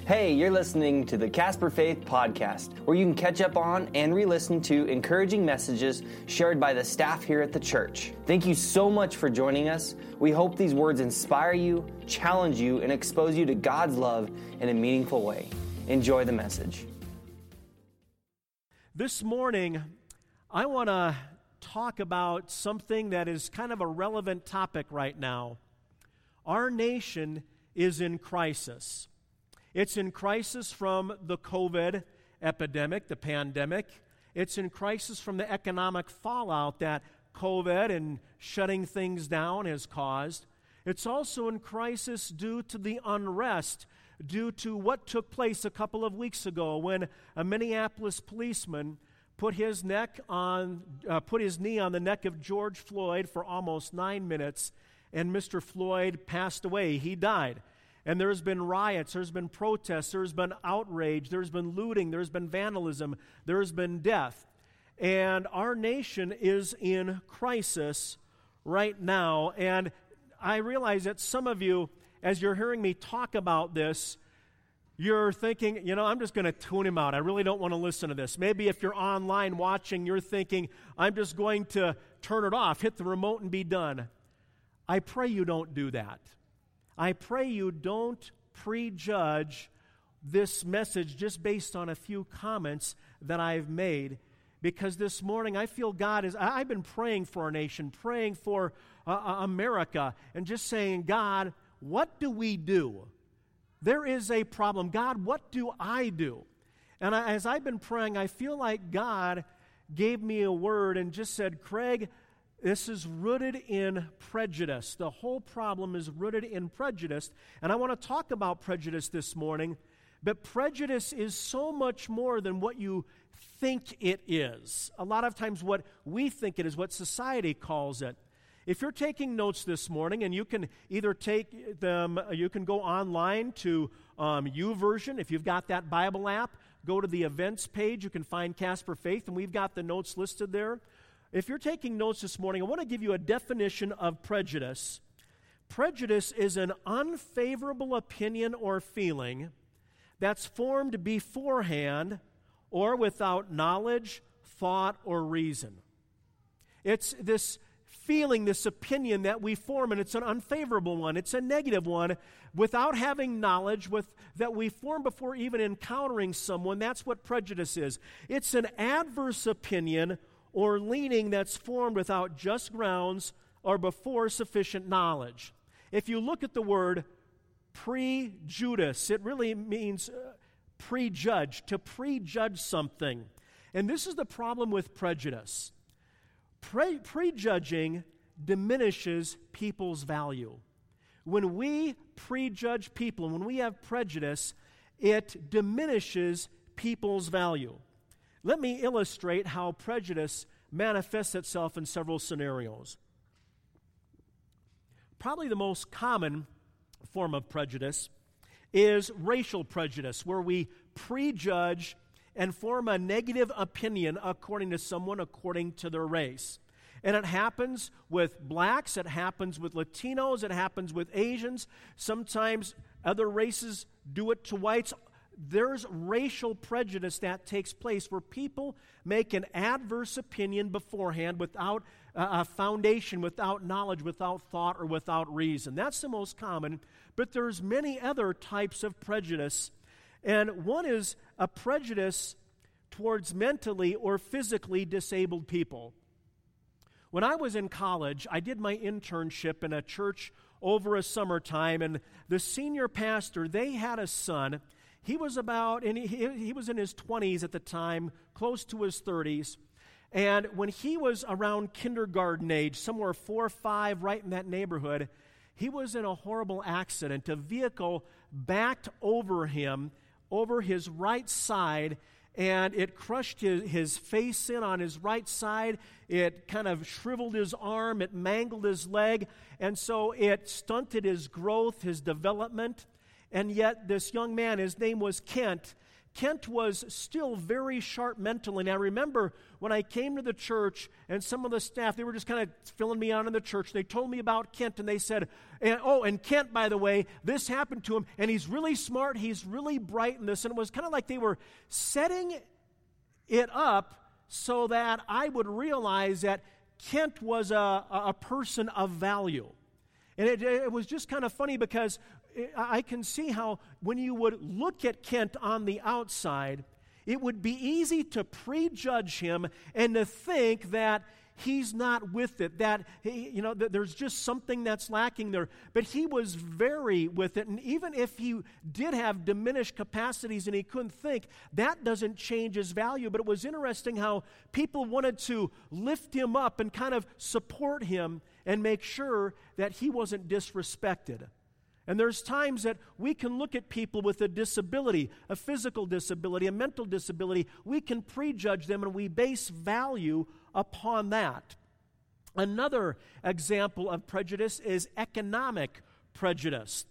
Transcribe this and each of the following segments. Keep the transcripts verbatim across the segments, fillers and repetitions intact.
Hey, you're listening to the Casper Faith Podcast, where you can catch up on and re-listen to encouraging messages shared by the staff here at the church. Thank you so much for joining us. We hope these words inspire you, challenge you, and expose you to God's love in a meaningful way. Enjoy the message. This morning, I want to talk about something that is kind of a relevant topic right now. Our nation is in crisis. It's in crisis from the COVID epidemic, the pandemic. It's in crisis from the economic fallout that COVID and shutting things down has caused. It's also in crisis due to the unrest, due to what took place a couple of weeks ago when a Minneapolis policeman put his neck on, uh, put his knee on the neck of George Floyd for almost nine minutes, and Mister Floyd passed away. He died. And there's been riots, there's been protests, there's been outrage, there's been looting, there's been vandalism, there's been death. And our nation is in crisis right now. And I realize that some of you, as you're hearing me talk about this, you're thinking, you know, I'm just going to tune him out. I really don't want to listen to this. Maybe if you're online watching, you're thinking, I'm just going to turn it off, hit the remote and be done. I pray you don't do that. I pray you don't prejudge this message just based on a few comments that I've made, because this morning I feel God is, I've been praying for our nation, praying for uh, America, and just saying, God, what do we do? There is a problem. God, what do I do? And I, as I've been praying, I feel like God gave me a word and just said, Craig, this is rooted in prejudice. The whole problem is rooted in prejudice. And I want to talk about prejudice this morning, but prejudice is so much more than what you think it is. A lot of times what we think it is, what society calls it. If you're taking notes this morning, and you can either take them, you can go online to um, YouVersion. If you've got that Bible app, go to the events page. You can find Casper Faith, and we've got the notes listed there. If you're taking notes this morning, I want to give you a definition of prejudice. Prejudice is an unfavorable opinion or feeling that's formed beforehand or without knowledge, thought, or reason. It's this feeling, this opinion that we form, and it's an unfavorable one. It's a negative one without having knowledge with, that we form before even encountering someone. That's what prejudice is. It's an adverse opinion or leaning that's formed without just grounds or before sufficient knowledge. If you look at the word prejudice, it really means uh, prejudge, to prejudge something. And this is the problem with prejudice. Pre- prejudging diminishes people's value. When we prejudge people, when we have prejudice, it diminishes people's value. Let me illustrate how prejudice manifests itself in several scenarios. Probably the most common form of prejudice is racial prejudice, where we prejudge and form a negative opinion according to someone according to their race. And it happens with blacks, it happens with Latinos, it happens with Asians. Sometimes other races do it to whites. There's racial prejudice that takes place where people make an adverse opinion beforehand without a foundation, without knowledge, without thought, or without reason. That's the most common, but there's many other types of prejudice. And one is a prejudice towards mentally or physically disabled people. When I was in college, I did my internship in a church over a summertime, and the senior pastor, they had a son. He was about, and he, he was in his twenties at the time, close to his thirties. And when he was around kindergarten age, somewhere four or five, right in that neighborhood, he was in a horrible accident. A vehicle backed over him, over his right side, and it crushed his, his face in on his right side. It kind of shriveled his arm. It mangled his leg. And so it stunted his growth, his development. And yet this young man, his name was Kent, Kent was still very sharp mentally. And I remember when I came to the church and some of the staff, they were just kind of filling me out in the church. They told me about Kent and they said, and, oh, and Kent, by the way, this happened to him and he's really smart, he's really bright in this. And it was kind of like they were setting it up so that I would realize that Kent was a, a person of value. And it, it was just kind of funny because I can see how when you would look at Kent on the outside, it would be easy to prejudge him and to think that he's not with it, that, he, you know, that there's just something that's lacking there. But he was very with it, and even if he did have diminished capacities and he couldn't think, that doesn't change his value. But it was interesting how people wanted to lift him up and kind of support him and make sure that he wasn't disrespected. And there's times that we can look at people with a disability, a physical disability, a mental disability. We can prejudge them and we base value upon that. Another example of prejudice is economic prejudice,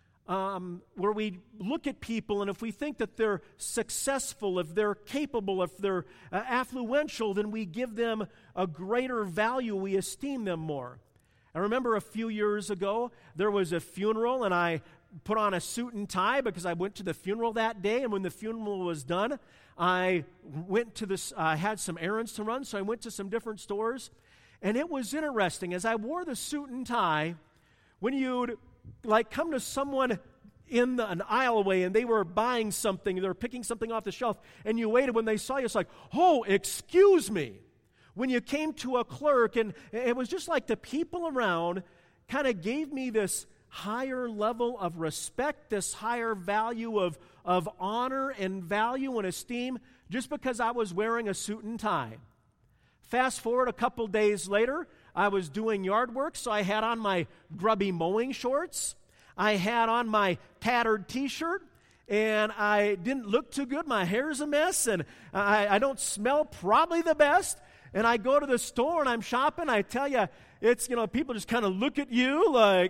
um, where we look at people and if we think that they're successful, if they're capable, if they're uh, affluential, then we give them a greater value, we esteem them more. I remember a few years ago, there was a funeral, and I put on a suit and tie because I went to the funeral that day, and when the funeral was done, I went to this, I uh, had some errands to run, so I went to some different stores, and it was interesting. As I wore the suit and tie, when you'd, like, come to someone in the, an aisle away, and they were buying something, they were picking something off the shelf, and you waited, when they saw you, it's like, oh, excuse me. When you came to a clerk, and it was just like the people around kind of gave me this higher level of respect, this higher value of, of honor and value and esteem just because I was wearing a suit and tie. Fast forward a couple days later, I was doing yard work, so I had on my grubby mowing shorts. I had on my tattered t-shirt, and I didn't look too good. My hair's a mess, and I, I don't smell probably the best. And I go to the store and I'm shopping. I tell you, it's, you know, people just kind of look at you like,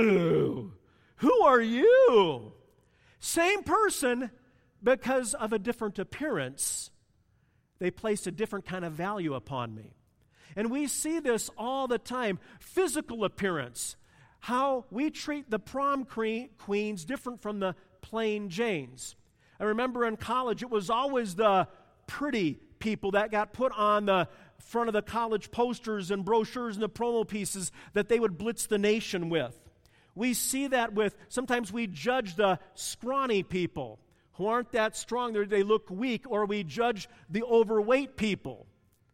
ooh, who are you? Same person, because of a different appearance, they place a different kind of value upon me. And we see this all the time. Physical appearance, how we treat the prom queens different from the plain Janes. I remember in college, it was always the pretty people that got put on the front of the college posters and brochures and the promo pieces that they would blitz the nation with. We see that with, sometimes we judge the scrawny people who aren't that strong, they look weak, or we judge the overweight people.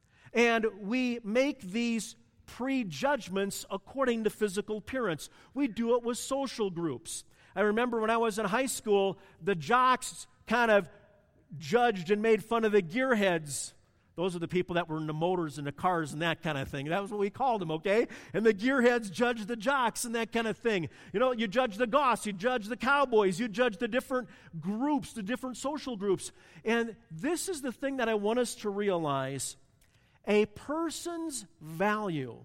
And we make these prejudgments according to physical appearance. We do it with social groups. I remember when I was in high school, the jocks kind of judged and made fun of the gearheads. Those are the people that were in the motors and the cars and that kind of thing. That was what we called them, okay? And the gearheads judged the jocks and that kind of thing. You know, you judge the goths, you judge the cowboys, you judge the different groups, the different social groups. And this is the thing that I want us to realize. A person's value,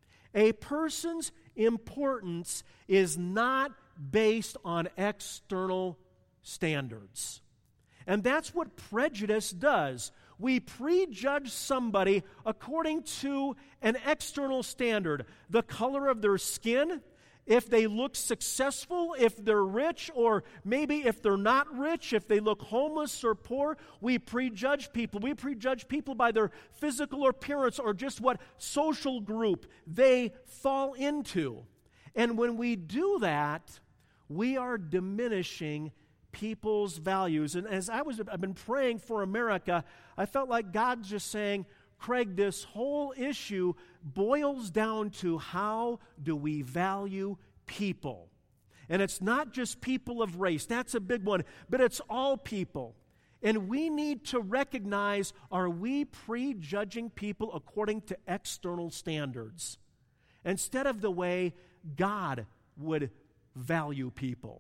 a person's importance is not based on external standards. And that's what prejudice does. We prejudge somebody according to an external standard. The color of their skin, if they look successful, if they're rich, or maybe if they're not rich, if they look homeless or poor. We prejudge people. We prejudge people by their physical appearance or just what social group they fall into. And when we do that, we are diminishing people's values. And as I was, I've been praying for America, I felt like God's just saying, Craig, this whole issue boils down to how do we value people. And it's not just people of race, that's a big one, but it's all people. And we need to recognize, are we prejudging people according to external standards instead of the way God would value people?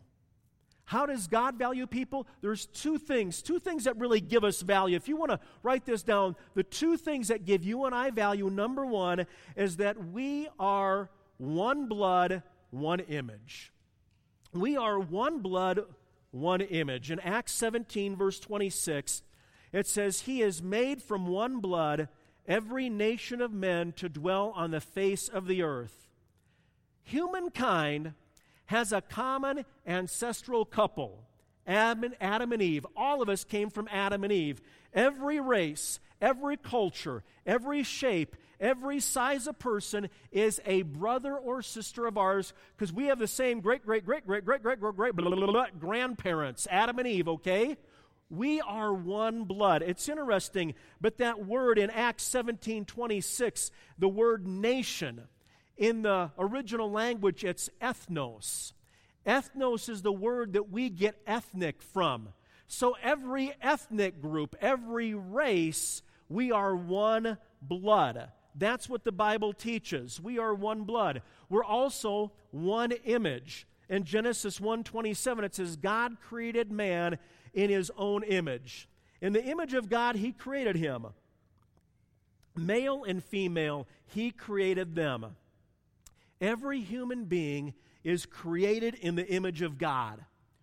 How does God value people? There's two things, two things that really give us value. If you want to write this down, the two things that give you and I value, number one, is that we are one blood, one image. We are one blood, one image. In Acts seventeen, verse twenty-six, it says, He is made from one blood every nation of men to dwell on the face of the earth. Humankind has a common ancestral couple, Adam and Eve. All of us came from Adam and Eve. Every race, every culture, every shape, every size of person is a brother or sister of ours because we have the same great, great, great, great, great, great, great, great, blah, blah, blah, blah, grandparents, Adam and Eve, okay? We are one blood. It's interesting, but that word in Acts seventeen twenty-six, the word nation, in the original language, it's ethnos. Ethnos is the word that we get ethnic from. So every ethnic group, every race, we are one blood. That's what the Bible teaches. We are one blood. We're also one image. In Genesis one twenty-seven, it says, God created man in his own image. In the image of God, he created him. Male and female, he created them. Every human being is created in the image of God.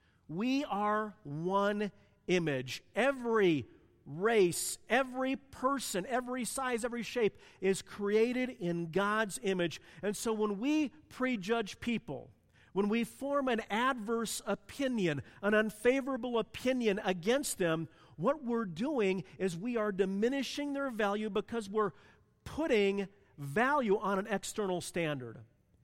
We are one image. Every race, every person, every size, every shape is created in God's image. And so when we prejudge people, when we form an adverse opinion, an unfavorable opinion against them, what we're doing is we are diminishing their value because we're putting value on an external standard.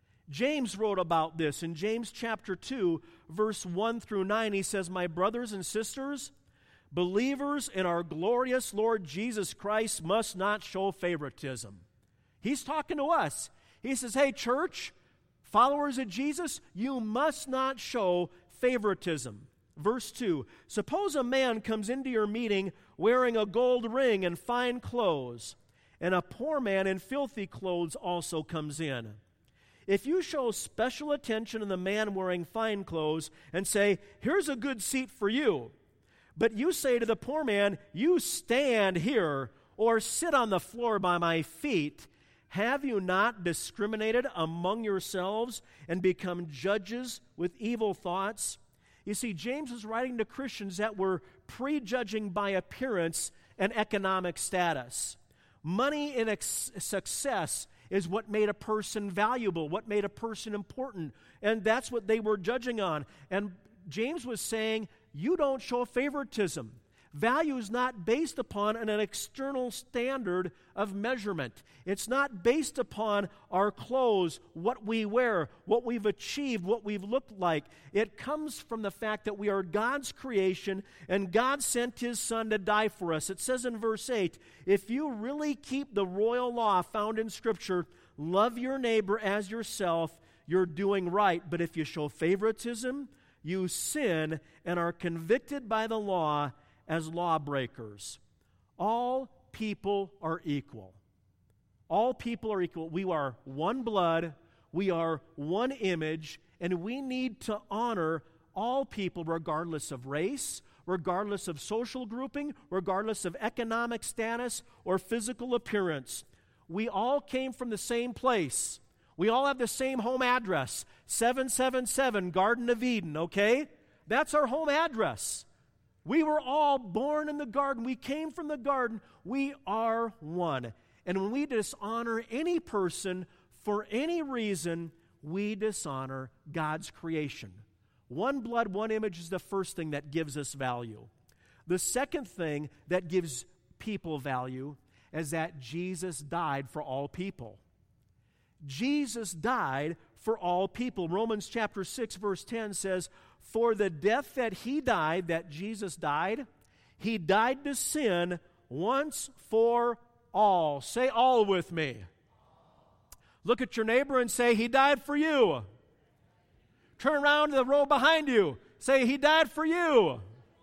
James wrote about this in James chapter two, verse one through nine. He says, My brothers and sisters, believers in our glorious Lord Jesus Christ must not show favoritism. He's talking to us. He says, hey, church, followers of Jesus, you must not show favoritism. Verse two, suppose a man comes into your meeting wearing a gold ring and fine clothes, and a poor man in filthy clothes also comes in. If you show special attention to the man wearing fine clothes and say, here's a good seat for you, but you say to the poor man, you stand here or sit on the floor by my feet, have you not discriminated among yourselves and become judges with evil thoughts? You see, James is writing to Christians that were prejudging by appearance and economic status. Money and ex- success is what made a person valuable, what made a person important, and that's what they were judging on. And James was saying, you don't show favoritism. Value is not based upon an external standard of measurement. It's not based upon our clothes, what we wear, what we've achieved, what we've looked like. It comes from the fact that we are God's creation and God sent His Son to die for us. It says in verse eight, if you really keep the royal law found in Scripture, love your neighbor as yourself, you're doing right. But if you show favoritism, you sin and are convicted by the law as lawbreakers. All people are equal. All people are equal. We are one blood, we are one image, and we need to honor all people regardless of race, regardless of social grouping, regardless of economic status or physical appearance. We all came from the same place. We all have the same home address, seven seven seven Garden of Eden, okay? That's our home address. We were all born in the garden. We came from the garden. We are one. And when we dishonor any person for any reason, we dishonor God's creation. One blood, one image is the first thing that gives us value. The second thing that gives people value is that Jesus died for all people. Jesus died for all people. Romans chapter six, verse ten says, for the death that He died, that Jesus died, He died to sin once for all. Say all with me. Look at your neighbor and say, He died for you. Turn around to the row behind you. Say, He died for you.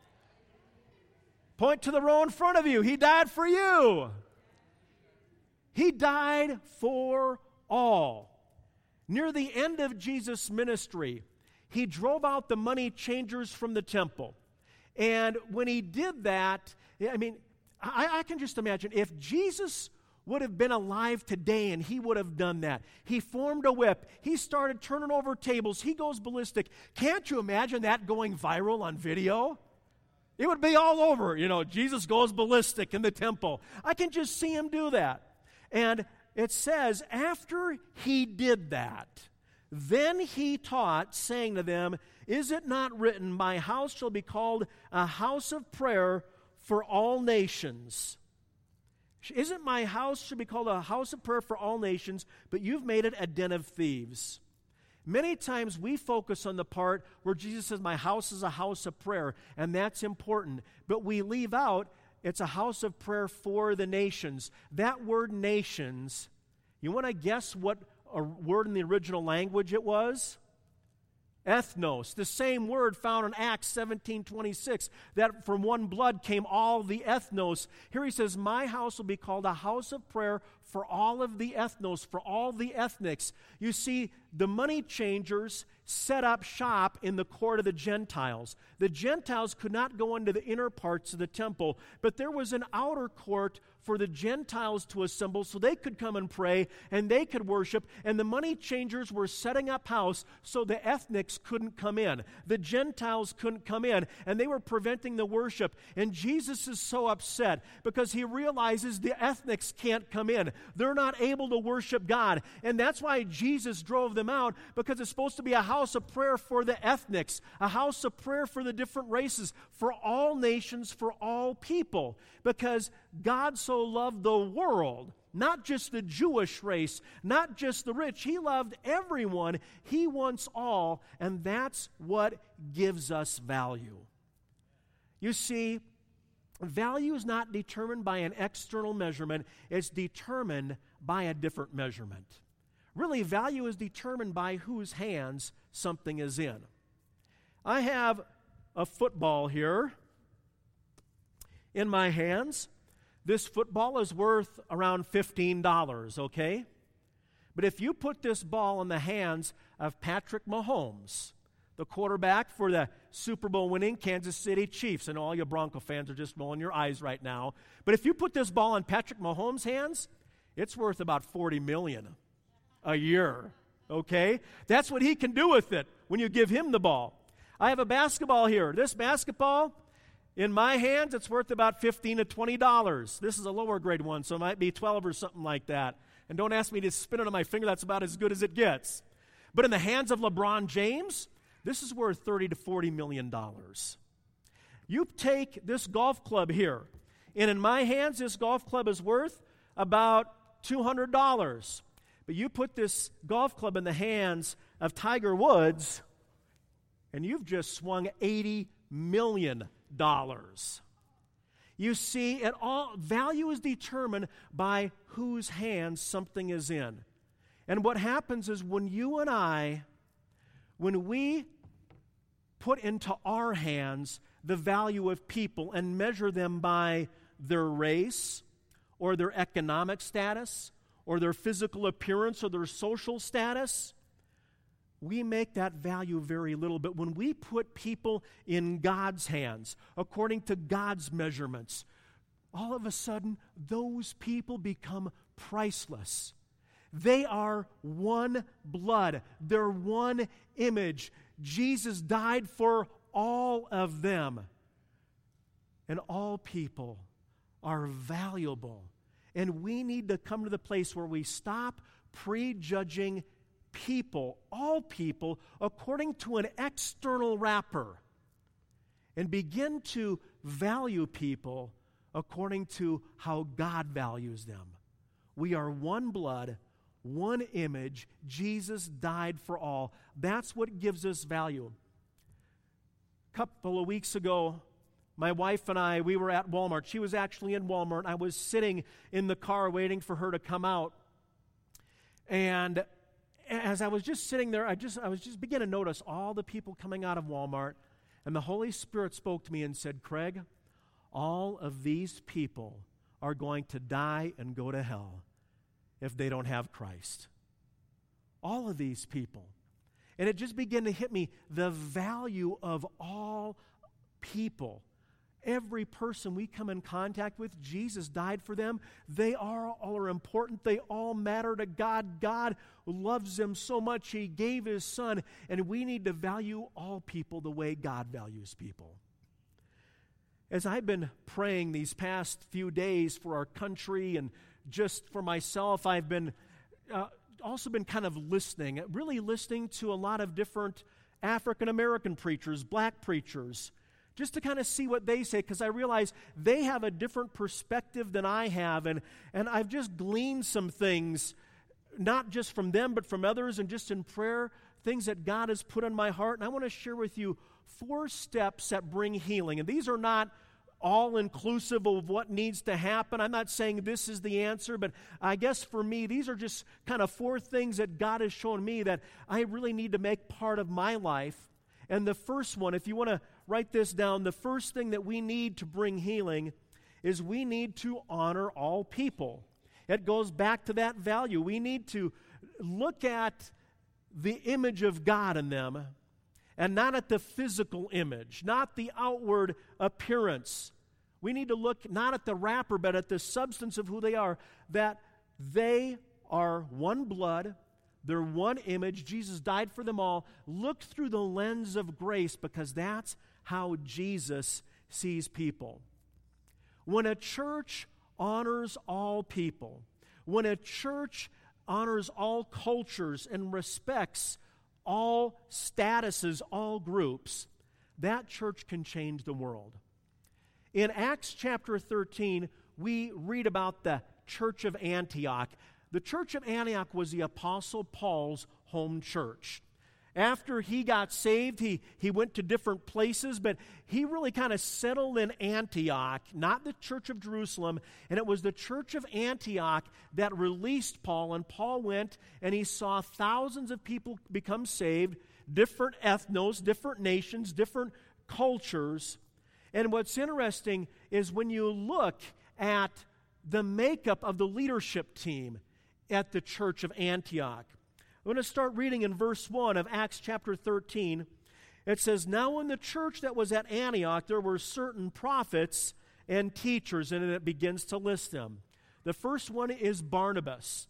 Point to the row in front of you. He died for you. He died for all. Near the end of Jesus' ministry, He drove out the money changers from the temple. And when He did that, I mean, I, I can just imagine if Jesus would have been alive today, and he would have done that. He formed a whip. He started turning over tables. He goes ballistic. Can't you imagine that going viral on video? It would be all over. You know, Jesus goes ballistic in the temple. I can just see him do that. And it says, after he did that, then he taught, saying to them, is it not written, my house shall be called a house of prayer for all nations? Isn't my house should be called a house of prayer for all nations, but you've made it a den of thieves? Many times we focus on the part where Jesus says, my house is a house of prayer, and that's important. But we leave out, it's a house of prayer for the nations. That word nations, you want to guess what a word in the original language it was? Ethnos, the same word found in Acts seventeen twenty-six, that from one blood came all the ethnos. Here he says, my house will be called a house of prayer for all of the ethnos, for all the ethnics. You see, the money changers set up shop in the court of the Gentiles. The Gentiles could not go into the inner parts of the temple, but there was an outer court for the Gentiles to assemble so they could come and pray and they could worship, and the money changers were setting up house so the ethnics couldn't come in. The Gentiles couldn't come in, and they were preventing the worship. And Jesus is so upset because he realizes the ethnics can't come in. They're not able to worship God, and that's why Jesus drove them out, because it's supposed to be a house of prayer for the ethnics, a house of prayer for the different races, for all nations, for all people, because God so loved the world, not just the Jewish race, not just the rich. He loved everyone. He wants all, and that's what gives us value. You see, value is not determined by an external measurement. It's determined by a different measurement. Really, value is determined by whose hands something is in. I have a football here in my hands. This football is worth around fifteen dollars, okay? But if you put this ball in the hands of Patrick Mahomes, the quarterback for the Super Bowl winning Kansas City Chiefs, and all you Bronco fans are just rolling your eyes right now, but if you put this ball in Patrick Mahomes' hands, it's worth about forty million dollars a year, okay? That's what he can do with it when you give him the ball. I have a basketball here. This basketball, in my hands, it's worth about fifteen to twenty dollars. This is a lower grade one, so it might be twelve or something like that. And don't ask me to spin it on my finger. That's about as good as it gets. But in the hands of LeBron James, this is worth thirty to forty million dollars. You take this golf club here, and in my hands, this golf club is worth about two hundred dollars. But you put this golf club in the hands of Tiger Woods, and you've just swung eighty million dollars. You see, it all value is determined by whose hands something is in. And what happens is when you and I, when we put into our hands the value of people and measure them by their race or their economic status or their physical appearance or their social status, we make that value very little. But when we put people in God's hands, according to God's measurements, all of a sudden, those people become priceless. They are one blood. They're one image. Jesus died for all of them. And all people are valuable. And we need to come to the place where we stop prejudging people, all people, according to an external wrapper, and begin to value people according to how God values them. We are one blood, one image. Jesus died for all. That's what gives us value. A couple of weeks ago, my wife and I, we were at Walmart. She was actually in Walmart. I was sitting in the car waiting for her to come out. And as I was just sitting there, I just I was just beginning to notice all the people coming out of Walmart. And the Holy Spirit spoke to me and said, Craig, all of these people are going to die and go to hell if they don't have Christ. All of these people. And it just began to hit me, the value of all people. Every person we come in contact with, Jesus died for them. They are all are important. They all matter to God. God loves them so much, He gave His Son, and we need to value all people the way God values people. As I've been praying these past few days for our country and just for myself, I've been uh, also been kind of listening, really listening to a lot of different African American preachers, black preachers, just to kind of see what they say, because I realize they have a different perspective than I have, and, and I've just gleaned some things, not just from them, but from others, and just in prayer, things that God has put on my heart. And I want to share with you four steps that bring healing. And these are not all-inclusive of what needs to happen. I'm not saying this is the answer, but I guess for me, these are just kind of four things that God has shown me that I really need to make part of my life. And the first one, if you want to write this down, the first thing that we need to bring healing is we need to honor all people. It goes back to that value. We need to look at the image of God in them and not at the physical image, not the outward appearance. We need to look not at the wrapper, but at the substance of who they are, that they are one blood, they're one image. Jesus died for them all. Look through the lens of grace, because that's how Jesus sees people. When a church honors all people, when a church honors all cultures and respects all statuses, all groups, that church can change the world. In Acts chapter thirteen, we read about the church of Antioch. The church of Antioch was the Apostle Paul's home church. After he got saved, he, he went to different places, but he really kind of settled in Antioch, not the church of Jerusalem, and it was the church of Antioch that released Paul, and Paul went and he saw thousands of people become saved, different ethnos, different nations, different cultures. And what's interesting is when you look at the makeup of the leadership team at the church of Antioch. I'm going to start reading in verse one of Acts chapter thirteen. It says, "Now in the church that was at Antioch there were certain prophets and teachers," and then it begins to list them. The first one is Barnabas.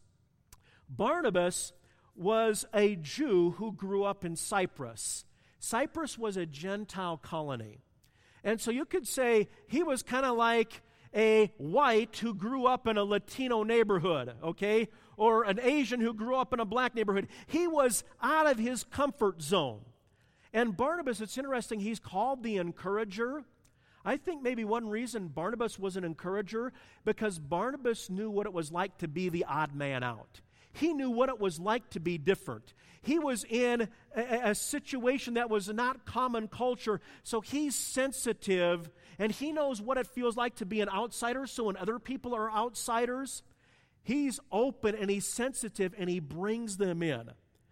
Barnabas was a Jew who grew up in Cyprus. Cyprus was a Gentile colony. And so you could say he was kind of like a white who grew up in a Latino neighborhood, okay? Or an Asian who grew up in a black neighborhood. He was out of his comfort zone. And Barnabas, it's interesting, he's called the encourager. I think maybe one reason Barnabas was an encourager, because Barnabas knew what it was like to be the odd man out. He knew what it was like to be different. He was in a, a situation that was not common culture, so he's sensitive, and he knows what it feels like to be an outsider, so when other people are outsiders, he's open and he's sensitive and he brings them in.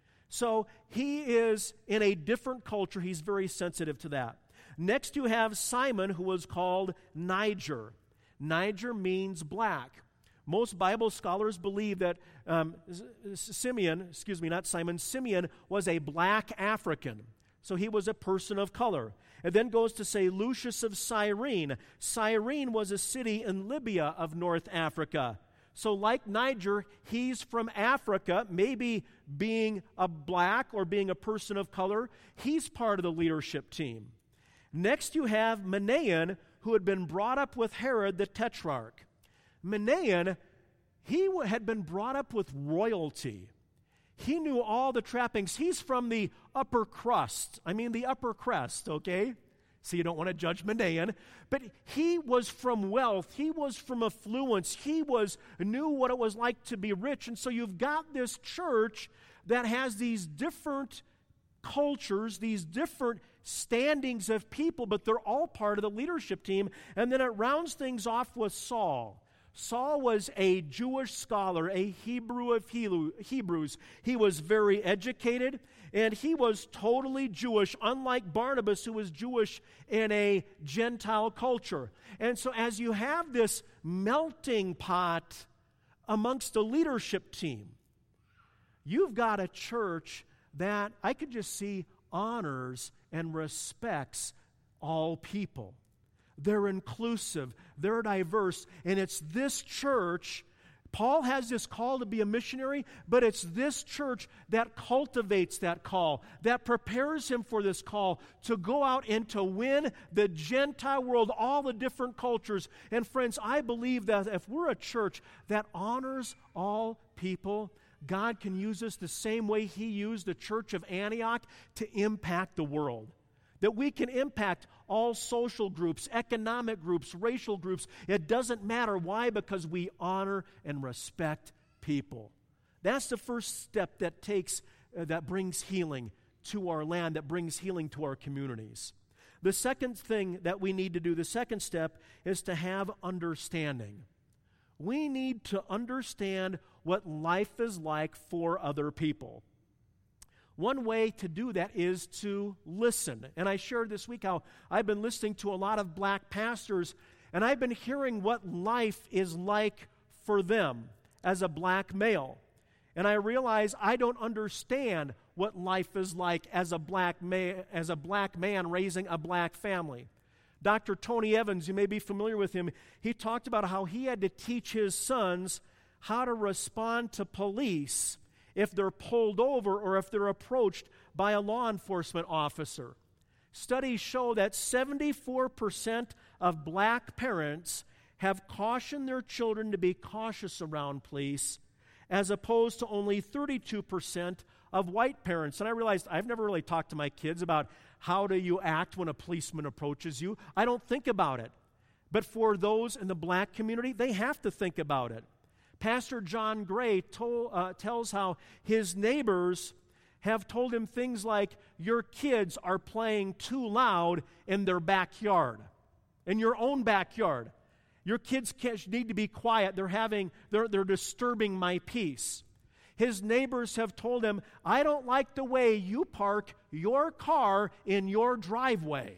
So he is in a different culture. He's very sensitive to that. Next you have Simon, who was called Niger. Niger means black. Most Bible scholars believe that um, Simeon, excuse me, not Simon, Simeon was a black African. So he was a person of color. It then goes to say Lucius of Cyrene. Cyrene was a city in Libya of North Africa. So like Niger, he's from Africa, maybe being a black or being a person of color. He's part of the leadership team. Next you have Manaen, who had been brought up with Herod the Tetrarch. Manaen, he had been brought up with royalty. He knew all the trappings. He's from the upper crust. I mean the upper crust, okay? So you don't want to judge Manaen. But he was from wealth. He was from affluence. He was knew what it was like to be rich. And so you've got this church that has these different cultures, these different standings of people, but they're all part of the leadership team. And then it rounds things off with Saul. Saul was a Jewish scholar, a Hebrew of Hebrews. He was very educated, and he was totally Jewish, unlike Barnabas, who was Jewish in a Gentile culture. And so as you have this melting pot amongst the leadership team, you've got a church that I could just see honors and respects all people. They're inclusive. They're diverse. And it's this church. Paul has this call to be a missionary, but it's this church that cultivates that call, that prepares him for this call to go out and to win the Gentile world, all the different cultures. And friends, I believe that if we're a church that honors all people, God can use us the same way He used the church of Antioch to impact the world. That we can impact all social groups, economic groups, racial groups. It doesn't matter. Why? Because we honor and respect people. That's the first step that takes, uh, that brings healing to our land, that brings healing to our communities. The second thing that we need to do, the second step, is to have understanding. We need to understand what life is like for other people. One way to do that is to listen. And I shared this week how I've been listening to a lot of black pastors, and I've been hearing what life is like for them as a black male. And I realize I don't understand what life is like as a black ma- as a black man raising a black family. Doctor Tony Evans, you may be familiar with him, he talked about how he had to teach his sons how to respond to police if they're pulled over or if they're approached by a law enforcement officer. Studies show that seventy-four percent of black parents have cautioned their children to be cautious around police, as opposed to only thirty-two percent of white parents. And I realized I've never really talked to my kids about how do you act when a policeman approaches you. I don't think about it. But for those in the black community, they have to think about it. Pastor John Gray told, uh, tells how his neighbors have told him things like, your kids are playing too loud in their backyard, in your own backyard. Your kids can't, need to be quiet. They're having, they're, they're disturbing my peace. His neighbors have told him, I don't like the way you park your car in your driveway.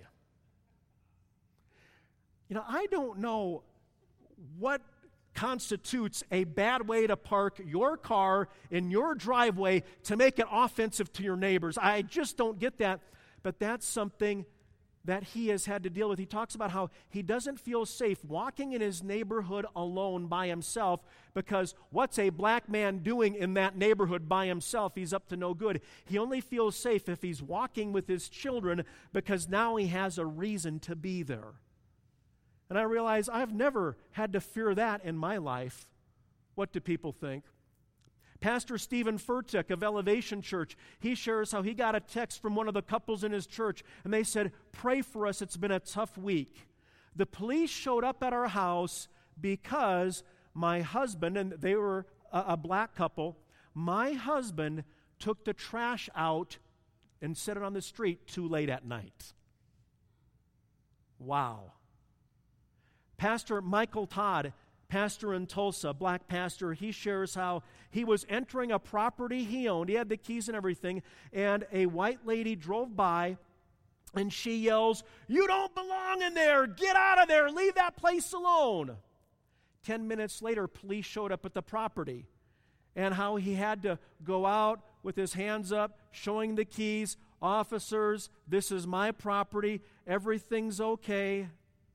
You know, I don't know what constitutes a bad way to park your car in your driveway to make it offensive to your neighbors. I just don't get that. But that's something that he has had to deal with. He talks about how he doesn't feel safe walking in his neighborhood alone by himself, because what's a black man doing in that neighborhood by himself? He's up to no good. He only feels safe if he's walking with his children, because now he has a reason to be there. And I realize I've never had to fear that in my life. What do people think? Pastor Stephen Furtick of Elevation Church, he shares how he got a text from one of the couples in his church, and they said, pray for us, it's been a tough week. The police showed up at our house because my husband, and they were a, a black couple, my husband took the trash out and set it on the street too late at night. Wow. Pastor Michael Todd, pastor in Tulsa, black pastor, he shares how he was entering a property he owned. He had the keys and everything, and a white lady drove by, and she yells, you don't belong in there! Get out of there! Leave that place alone! Ten minutes later, police showed up at the property, and how he had to go out with his hands up, showing the keys. Officers, this is my property. Everything's okay.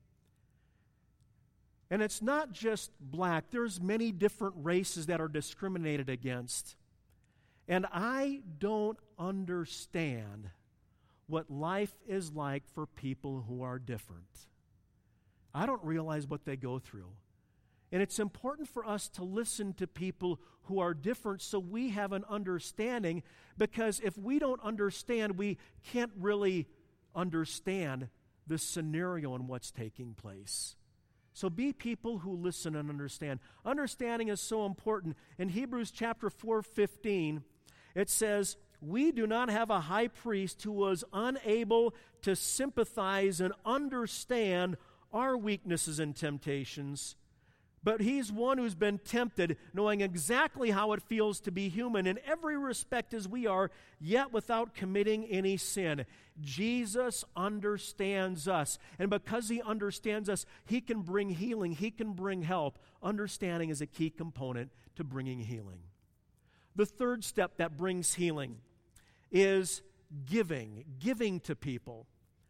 And it's not just black. There's many different races that are discriminated against. And I don't understand what life is like for people who are different. I don't realize what they go through. And it's important for us to listen to people who are different so we have an understanding, because if we don't understand, we can't really understand the scenario and what's taking place. So be people who listen and understand. Understanding is so important. In Hebrews chapter four fifteen, it says, we do not have a high priest who was unable to sympathize and understand our weaknesses and temptations, but he's one who's been tempted, knowing exactly how it feels to be human in every respect as we are, yet without committing any sin. Jesus understands us. And because he understands us, he can bring healing. He can bring help. Understanding is a key component to bringing healing. The third step that brings healing is giving, giving to people.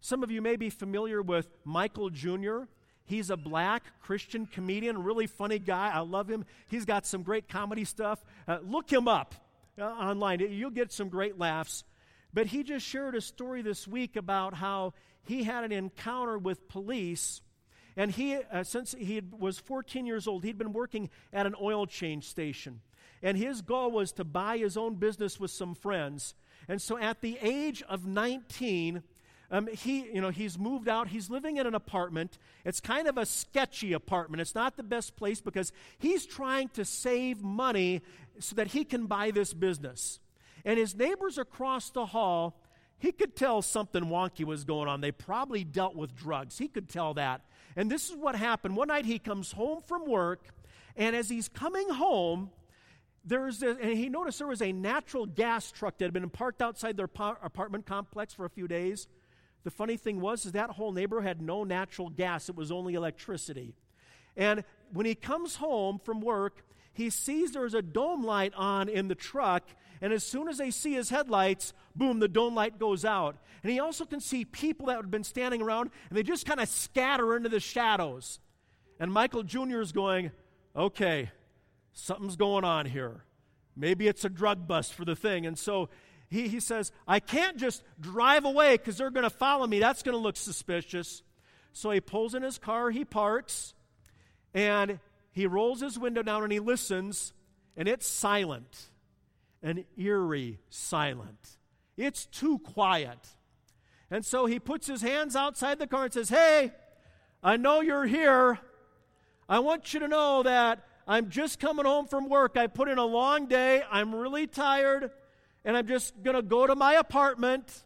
Some of you may be familiar with Michael Junior He's a black Christian comedian, really funny guy. I love him. He's got some great comedy stuff. Uh, look him up uh, online. You'll get some great laughs. But he just shared a story this week about how he had an encounter with police. And he, uh, since he was fourteen years old, he'd been working at an oil change station. And his goal was to buy his own business with some friends. And so at the age of nineteen, Um, he, you know, he's moved out. He's living in an apartment. It's kind of a sketchy apartment. It's not the best place because he's trying to save money so that he can buy this business. And his neighbors across the hall, he could tell something wonky was going on. They probably dealt with drugs. He could tell that. And this is what happened. One night he comes home from work, and as he's coming home, there's a, and he noticed there was a natural gas truck that had been parked outside their apartment complex for a few days. The funny thing was is that whole neighborhood had no natural gas. It was only electricity. And when he comes home from work, he sees there's a dome light on in the truck, and as soon as they see his headlights, boom, the dome light goes out. And he also can see people that had been standing around, and they just kind of scatter into the shadows. And Michael Junior is going, okay, something's going on here. Maybe it's a drug bust for the thing. And so He, he says, I can't just drive away because they're going to follow me. That's going to look suspicious. So he pulls in his car, he parks, and he rolls his window down and he listens, and it's silent, an eerie silent. It's too quiet. And so he puts his hands outside the car and says, hey, I know you're here. I want you to know that I'm just coming home from work. I put in a long day. I'm really tired. And I'm just going to go to my apartment.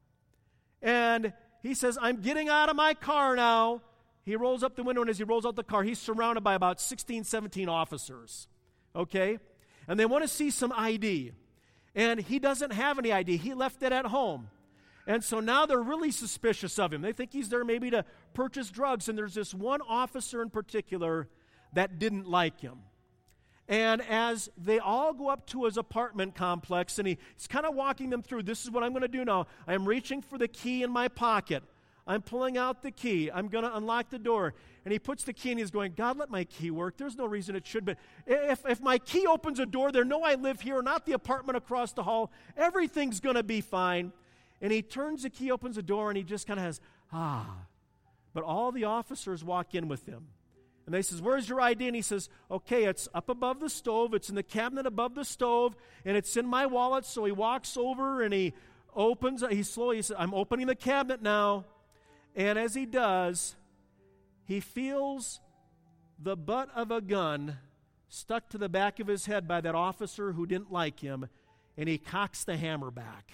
And he says, I'm getting out of my car now. He rolls up the window, and as he rolls out the car, he's surrounded by about sixteen, seventeen officers. Okay? And they want to see some I D. And he doesn't have any I D. He left it at home. And so now they're really suspicious of him. They think he's there maybe to purchase drugs. And there's this one officer in particular that didn't like him. And as they all go up to his apartment complex, and he, he's kind of walking them through, this is what I'm going to do now. I'm reaching for the key in my pocket. I'm pulling out the key. I'm going to unlock the door. And he puts the key, and he's going, God, let my key work. There's no reason it should, but if, if my key opens a door, they know I live here, not the apartment across the hall. Everything's going to be fine. And he turns the key, opens the door, and he just kind of has, ah. But all the officers walk in with him. And they says, where's your I D? And he says, okay, it's up above the stove. It's in the cabinet above the stove, and it's in my wallet. So he walks over, and he opens, he slowly he says, I'm opening the cabinet now. And as he does, he feels the butt of a gun stuck to the back of his head by that officer who didn't like him, and he cocks the hammer back.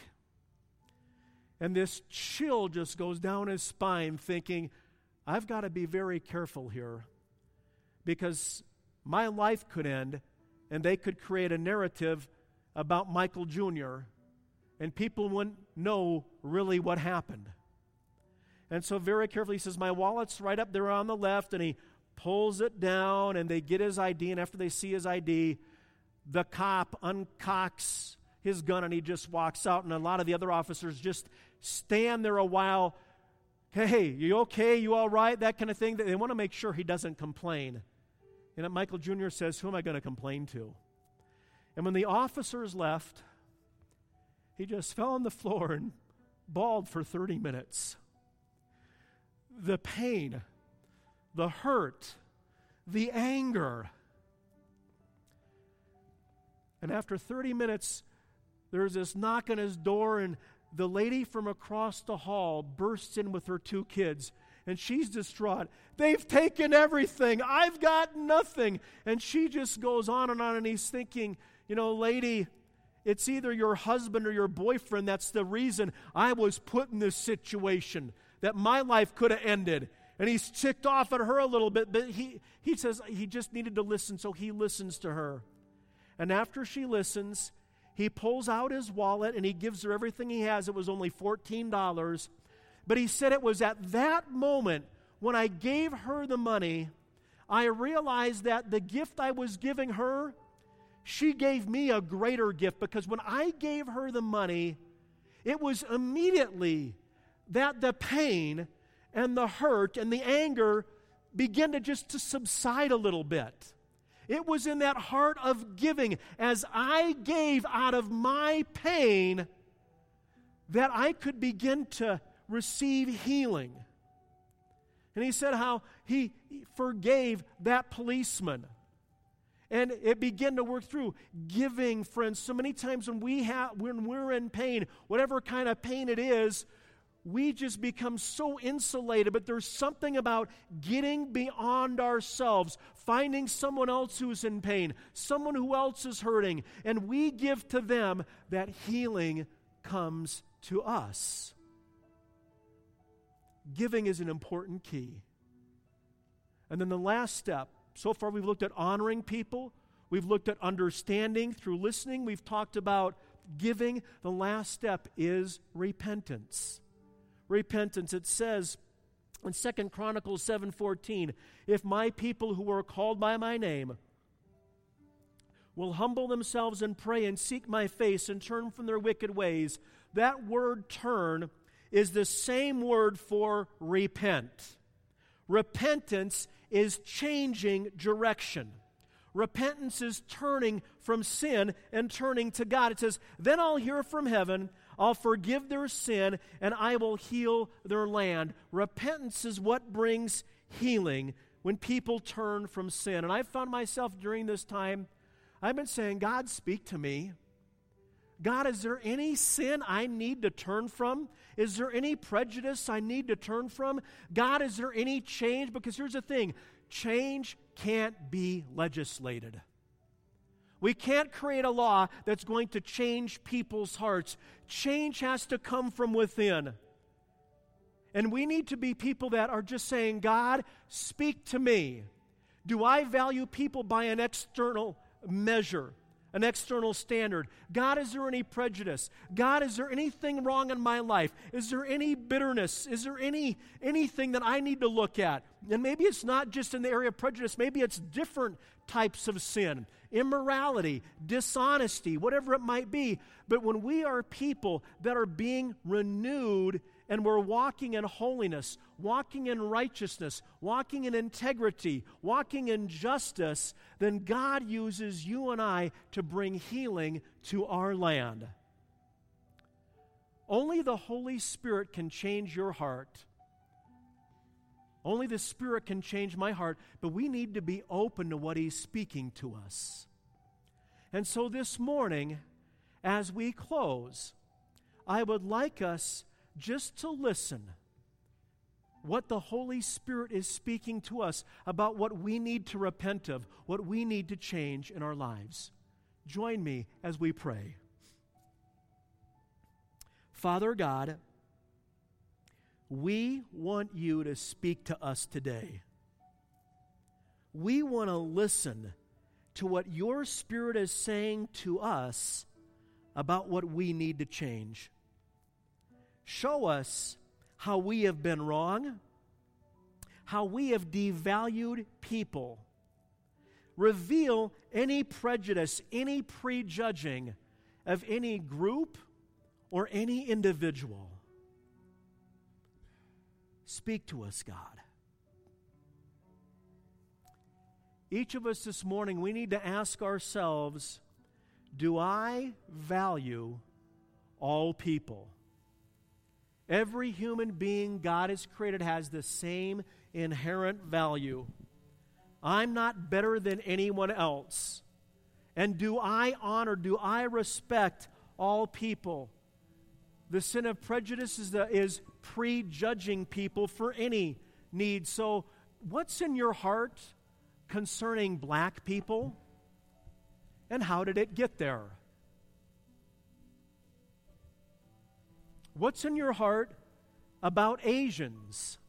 And this chill just goes down his spine, thinking, I've got to be very careful here. Because my life could end, and they could create a narrative about Michael Junior, and people wouldn't know really what happened. And so very carefully he says, my wallet's right up there on the left, and he pulls it down, and they get his I D, and after they see his I D, the cop uncocks his gun, and he just walks out, and a lot of the other officers just stand there a while. Hey, you okay? You all right? That kind of thing. They want to make sure he doesn't complain. And Michael Junior says, who am I going to complain to? And when the officers left, he just fell on the floor and bawled for thirty minutes. The pain, the hurt, the anger. And after thirty minutes, there's this knock on his door, and the lady from across the hall bursts in with her two kids. And she's distraught. They've taken everything. I've got nothing. And she just goes on and on, and he's thinking, you know, lady, it's either your husband or your boyfriend that's the reason I was put in this situation, that my life could have ended. And he's ticked off at her a little bit, but he, he says he just needed to listen, so he listens to her. And after she listens, he pulls out his wallet, and he gives her everything he has. It was only fourteen dollars. But he said it was at that moment when I gave her the money, I realized that the gift I was giving her, she gave me a greater gift, because when I gave her the money, it was immediately that the pain and the hurt and the anger begin to just to subside a little bit. It was in that heart of giving, as I gave out of my pain, that I could begin to receive healing. And he said how he forgave that policeman. And it began to work through giving, friends. So many times when we have, when we're in pain, whatever kind of pain it is, we just become so insulated. But there's something about getting beyond ourselves, finding someone else who's in pain, someone who else is hurting, and we give to them, that healing comes to us. Giving is an important key. And then the last step, so far we've looked at honoring people, we've looked at understanding through listening, we've talked about giving. The last step is repentance. Repentance, it says in Second Chronicles seven fourteen, if my people who are called by my name will humble themselves and pray and seek my face and turn from their wicked ways. That word turn is the same word for repent. Repentance is changing direction. Repentance is turning from sin and turning to God. It says, then I'll hear from heaven, I'll forgive their sin, and I will heal their land. Repentance is what brings healing when people turn from sin. And I've found myself during this time, I've been saying, God, speak to me. God, is there any sin I need to turn from? Is there any prejudice I need to turn from? God, is there any change? Because here's the thing, change can't be legislated. We can't create a law that's going to change people's hearts. Change has to come from within. And we need to be people that are just saying, God, speak to me. Do I value people by an external measure, an external standard? God, is there any prejudice? God, is there anything wrong in my life? Is there any bitterness? Is there any anything that I need to look at? And maybe it's not just in the area of prejudice. Maybe it's different types of sin, immorality, dishonesty, whatever it might be. But when we are people that are being renewed and we're walking in holiness, walking in righteousness, walking in integrity, walking in justice, then God uses you and I to bring healing to our land. Only the Holy Spirit can change your heart. Only the Spirit can change my heart, but we need to be open to what He's speaking to us. And so this morning, as we close, I would like us just to listen what the Holy Spirit is speaking to us about what we need to repent of, what we need to change in our lives. Join me as we pray. Father God, we want you to speak to us today. We want to listen to what your Spirit is saying to us about what we need to change. Show us how we have been wrong, how we have devalued people. Reveal any prejudice, any prejudging of any group or any individual. Speak to us, God. Each of us this morning, we need to ask ourselves, do I value all people? Every human being God has created has the same inherent value. I'm not better than anyone else. And do I honor, do I respect all people? The sin of prejudice is, the, is prejudging people for any need. So what's in your heart concerning black people? And how did it get there? What's in your heart about Asians?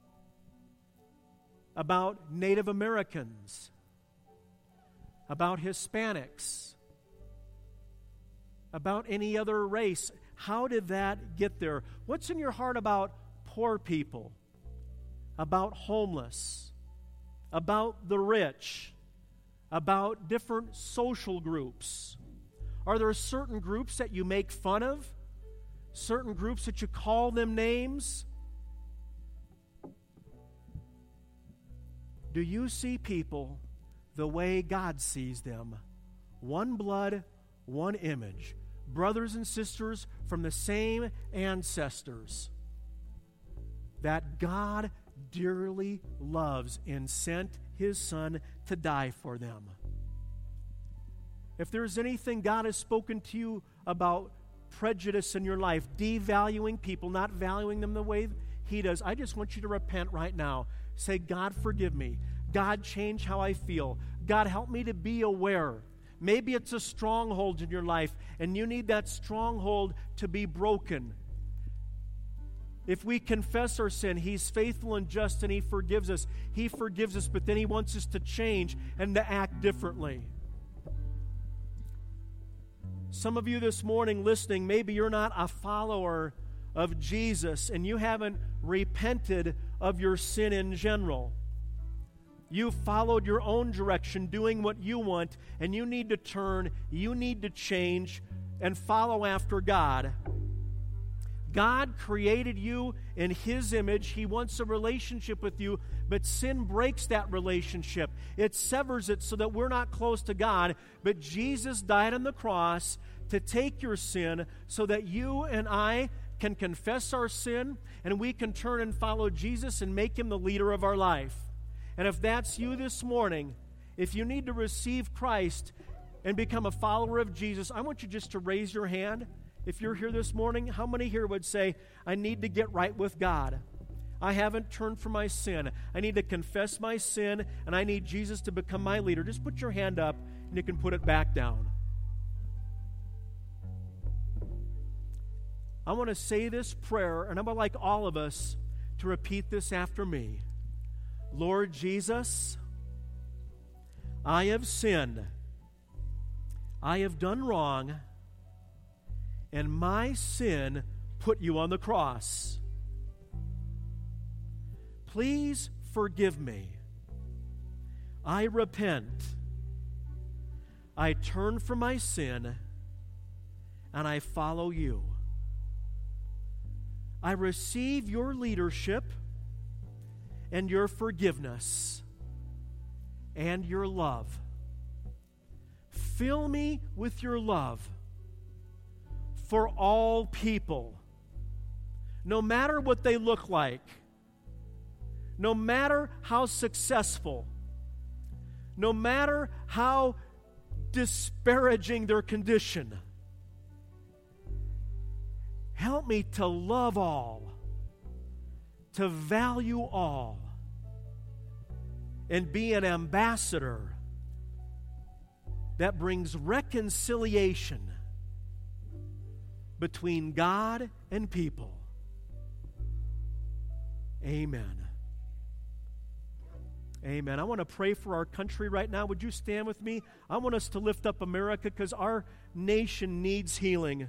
About Native Americans? About Hispanics? About any other race? How did that get there? What's in your heart about poor people? About homeless? About the rich? About different social groups? Are there certain groups that you make fun of? certain groups that you call them names? Do you see people the way God sees them? One blood, one image. Brothers and sisters from the same ancestors that God dearly loves and sent His Son to die for them. If there's anything God has spoken to you about prejudice in your life, devaluing people, not valuing them the way He does, I just want you to repent right now. Say, God, forgive me. God, change how I feel. God, help me to be aware. Maybe it's a stronghold in your life, and you need that stronghold to be broken. If we confess our sin, He's faithful and just, and He forgives us. He forgives us, but then He wants us to change and to act differently. Some of you this morning listening, maybe you're not a follower of Jesus, and you haven't repented of your sin in general. You followed your own direction, doing what you want, and you need to turn, you need to change, and follow after God. God created you in His image. He wants a relationship with you, but sin breaks that relationship. It severs it so that we're not close to God, but Jesus died on the cross to take your sin so that you and I can confess our sin, and we can turn and follow Jesus and make Him the leader of our life. And if that's you this morning, if you need to receive Christ and become a follower of Jesus, I want you just to raise your hand. If you're here this morning, how many here would say, I need to get right with God? I haven't turned from my sin. I need to confess my sin, and I need Jesus to become my leader. Just put your hand up, and you can put it back down. I want to say this prayer, and I would like all of us to repeat this after me. Lord Jesus, I have sinned. I have done wrong, and my sin put you on the cross. Please forgive me. I repent. I turn from my sin, and I follow you. I receive your leadership and your forgiveness and your love. Fill me with your love for all people, no matter what they look like, no matter how successful, no matter how disparaging their condition. Help me to love all, to value all, and be an ambassador that brings reconciliation between God and people. Amen. Amen. I want to pray for our country right now. Would you stand with me? I want us to lift up America because our nation needs healing.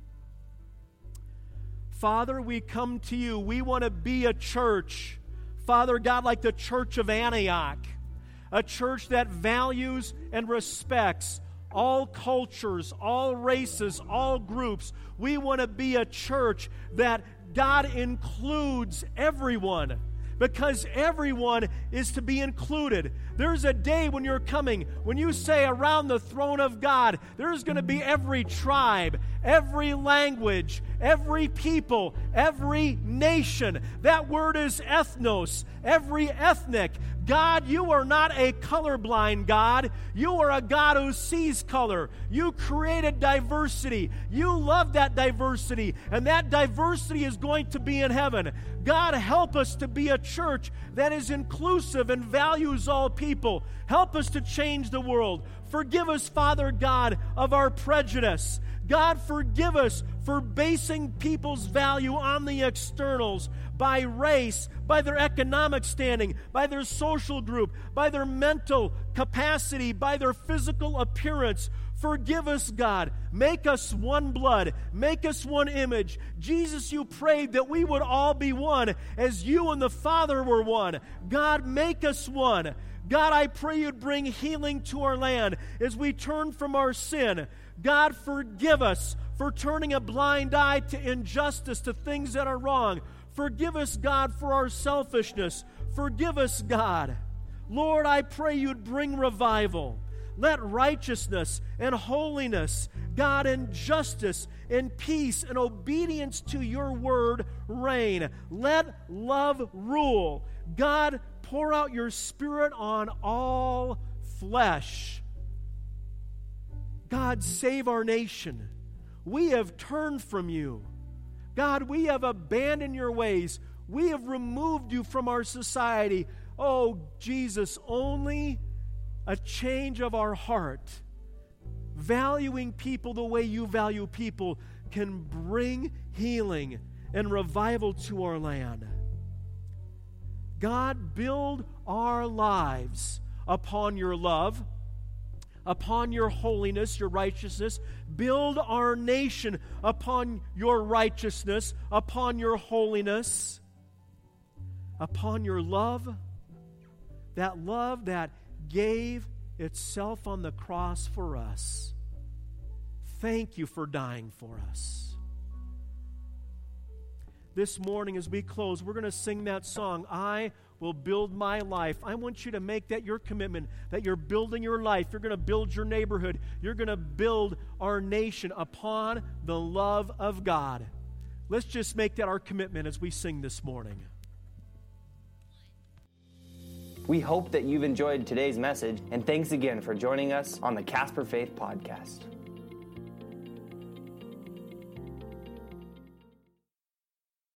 Father, we come to you. We want to be a church, Father God, like the church of Antioch, a church that values and respects all cultures, all races, all groups. We want to be a church that God includes everyone, because everyone is to be included. There's a day when you're coming, when you say around the throne of God, there's going to be every tribe, every language, every people, every nation. That word is ethnos, every ethnic. God, you are not a colorblind God. You are a God who sees color. You created diversity. You love that diversity, and that diversity is going to be in heaven. God, help us to be a church that is inclusive and values all people. Help us to change the world. Forgive us, Father God, of our prejudice. God, forgive us for basing people's value on the externals, by race, by their economic standing, by their social group, by their mental capacity, by their physical appearance. Forgive us, God. Make us one blood. Make us one image. Jesus, you prayed that we would all be one as you and the Father were one. God, make us one. God, I pray you'd bring healing to our land as we turn from our sin. God, forgive us for turning a blind eye to injustice, to things that are wrong. Forgive us, God, for our selfishness. Forgive us, God. Lord, I pray you'd bring revival. Let righteousness and holiness, God, and justice and peace and obedience to your word reign. Let love rule. God, pour out your Spirit on all flesh. God, save our nation. We have turned from you. God, we have abandoned your ways. We have removed you from our society. Oh, Jesus, only a change of our heart, valuing people the way you value people, can bring healing and revival to our land. God, build our lives upon your love, upon your holiness, your righteousness. Build our nation upon your righteousness, upon your holiness, upon your love, that love that gave itself on the cross for us. Thank you for dying for us. This morning as we close, we're going to sing that song, I Will Build My Life. I want you to make that your commitment, that you're building your life. You're going to build your neighborhood. You're going to build our nation upon the love of God. Let's just make that our commitment as we sing this morning. We hope that you've enjoyed today's message, and thanks again for joining us on the Casper Faith Podcast.